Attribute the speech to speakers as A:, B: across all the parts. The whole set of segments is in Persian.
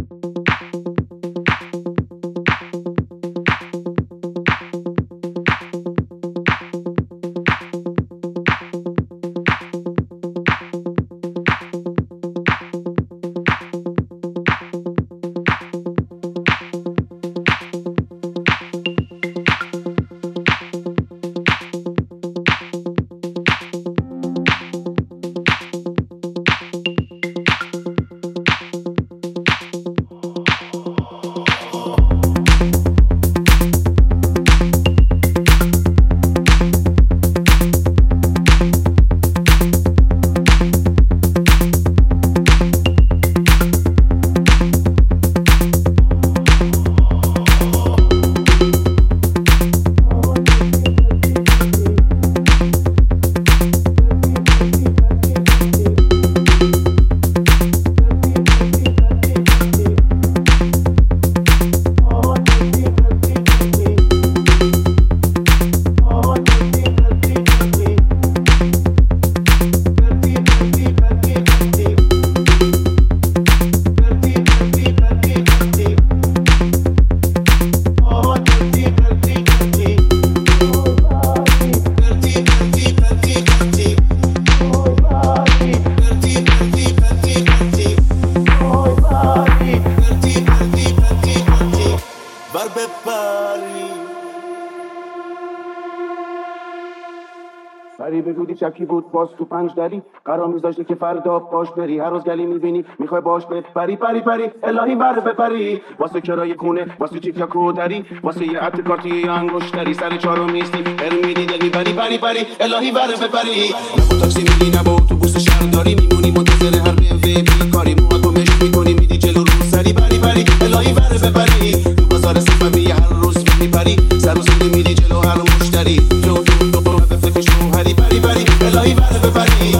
A: سری بگودی چکی بود باز تو پنج دری قرار میذاشتی که فردا باش بری هر روز گلی میبینی میخوای باش بپری پری پری الهی بر بپری واسه کرای خونه واسه چیک یا کودری واسه یه عطر کارتی یا انگشتری سر چهارم میستی میدی دل میبری پری پری الهی بر بپری نبود تاکسی میدی نبود اتوبوس شهرداری میمونی منتظر هر BMW کاری موهات رو مشت میکنی میدی جلو رو سری پری پری الهی بر بپری تو بازار صفوی هر روز میپری سر و سر میدی جلو هر مشتری جو به فکر شوهری پری پری الهی بر بپری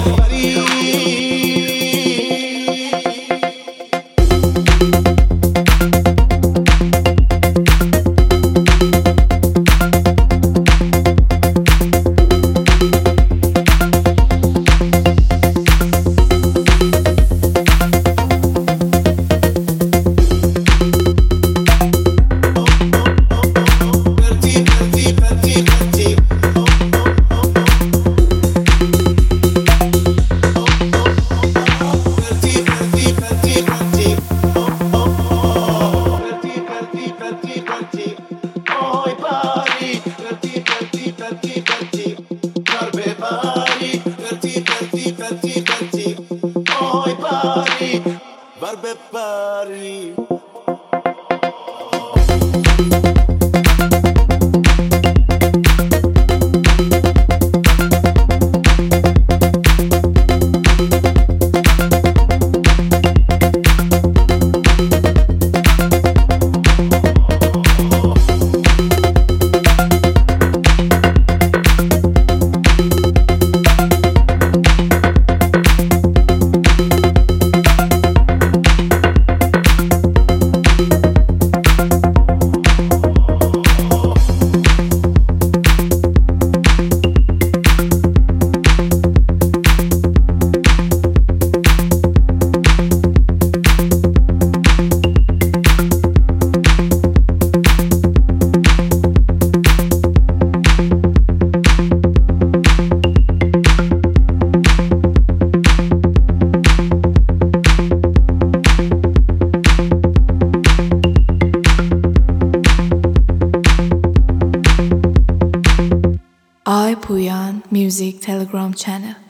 B: I Puyan Music Telegram channel.